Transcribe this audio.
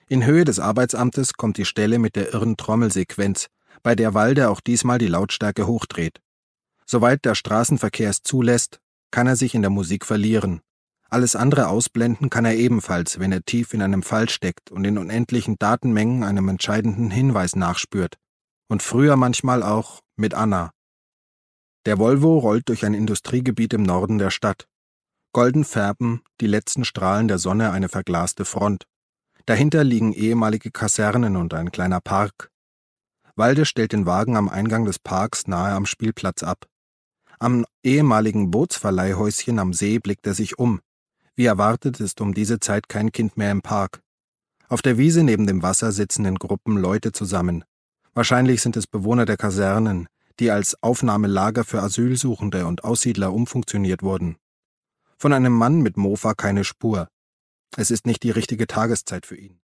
In Höhe des Arbeitsamtes kommt die Stelle mit der irren Trommelsequenz, bei der Walde auch diesmal die Lautstärke hochdreht. Soweit der Straßenverkehr es zulässt, kann er sich in der Musik verlieren. Alles andere ausblenden kann er ebenfalls, wenn er tief in einem Fall steckt und in unendlichen Datenmengen einem entscheidenden Hinweis nachspürt. Und früher manchmal auch mit Anna. Der Volvo rollt durch ein Industriegebiet im Norden der Stadt. Golden färben die letzten Strahlen der Sonne eine verglaste Front. Dahinter liegen ehemalige Kasernen und ein kleiner Park. Walde stellt den Wagen am Eingang des Parks nahe am Spielplatz ab. Am ehemaligen Bootsverleihhäuschen am See blickt er sich um. Wie erwartet ist um diese Zeit kein Kind mehr im Park. Auf der Wiese neben dem Wasser sitzen in Gruppen Leute zusammen. Wahrscheinlich sind es Bewohner der Kasernen, die als Aufnahmelager für Asylsuchende und Aussiedler umfunktioniert wurden. Von einem Mann mit Mofa keine Spur. Es ist nicht die richtige Tageszeit für ihn.